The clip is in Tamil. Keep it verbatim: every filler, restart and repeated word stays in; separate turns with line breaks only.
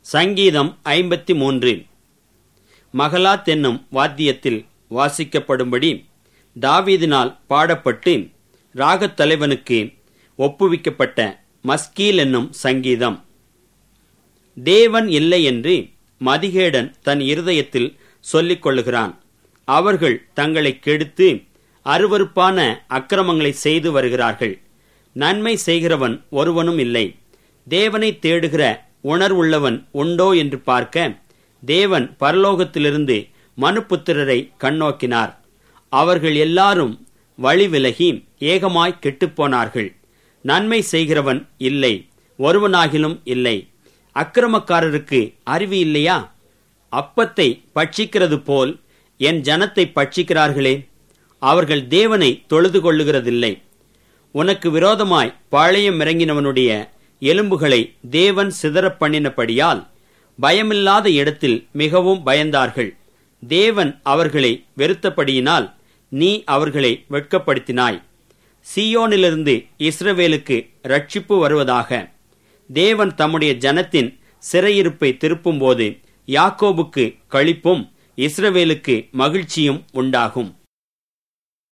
சங்கீதம் ஐம்பத்தி மூன்று. மகலாத் என்னும் வாத்தியத்தில் வாசிக்கப்படும்படி தாவீதினால் பாடப்பட்டு ராகத் தலைவனுக்கு ஒப்புவிக்கப்பட்ட மஸ்கீல் என்னும் சங்கீதம். தேவன் இல்லை என்று மதிகேடன் தன் இருதயத்தில் சொல்லிக் கொள்ளுகிறான். அவர்கள் தங்களை கெடுத்து அருவருப்பான அக்கிரமங்களை செய்து வருகிறார்கள். நன்மை செய்கிறவன் ஒருவனும் இல்லை. தேவனை தேடுகிற உணர்வுள்ளவன் உண்டோ என்று பார்க்க தேவன் பரலோகத்திலிருந்து மனுப்புத்திரரை கண்ணோக்கினார். அவர்கள் எல்லாரும் வழி விலகி ஏகமாய் கெட்டுப்போனார்கள். நன்மை செய்கிறவன் இல்லை, ஒருவனாகிலும் இல்லை. அக்கிரமக்காரருக்கு அறிவு இல்லையா? அப்பத்தை பட்சிக்கிறது போல் என் ஜனத்தை பட்சிக்கிறார்களே. அவர்கள் தேவனை தொழுது கொள்ளுகிறதில்லை. உனக்கு விரோதமாய் பாளையம் இறங்கினவனுடைய எலும்புகளை தேவன் சிதறப் பண்ணினபடியால் பயமில்லாத இடத்தில் மிகவும் பயந்தார்கள். தேவன் அவர்களை வெறுத்தபடியினால் நீ அவர்களை வெட்கப்படுத்தினாய். சீயோனிலிருந்து இஸ்ரவேலுக்கு இரட்சிப்பு வருவதாக. தேவன் தம்முடைய ஜனத்தின் சிறையிருப்பை திருப்பும்போது யாக்கோபுக்கு களிப்பும் இஸ்ரவேலுக்கு மகிழ்ச்சியும் உண்டாகும்.